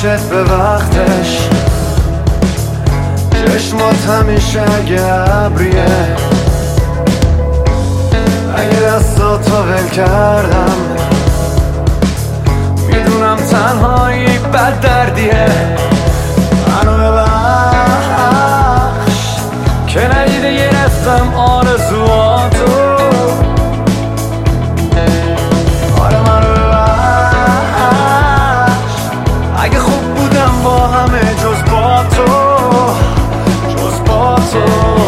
خودت به وقتش، چشمات همیشه اگه ابریه، اگه دستاتو ول کردم میدونم تنهایی بد دردیه. منو ببخش که ندیده گرفتم آرزواتو، آره منو ببخش اگه خوب بودم با همه جز با تو، جز با تو.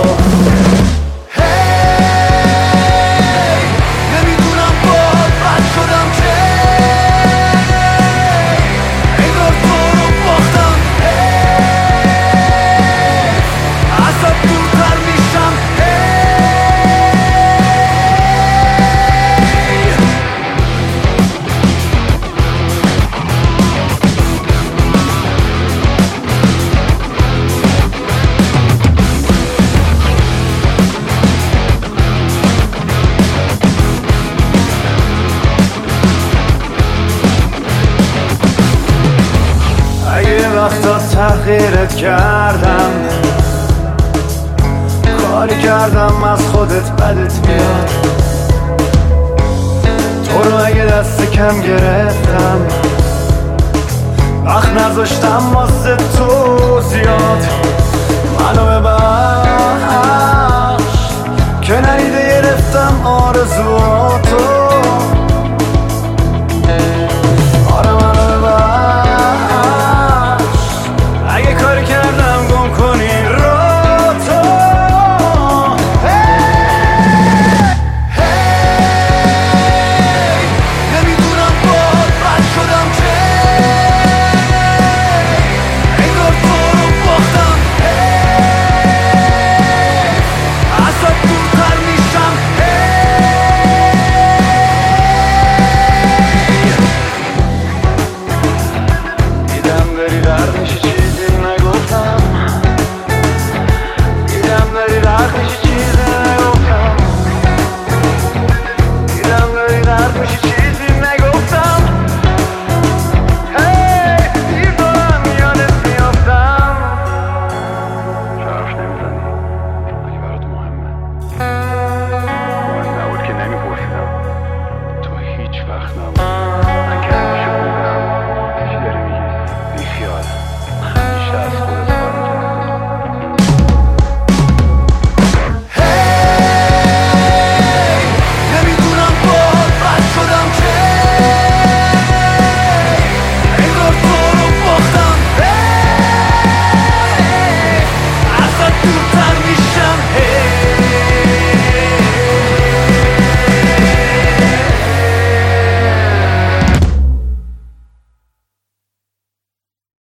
وقتا تغییرت کردم، کاری کردم از خودت بدت میاد، تو رو اگه دست کم گرفتم وقت نذاشتم واسه تو زیاد. منو ببخش که ندیده گرفتم آرزوات،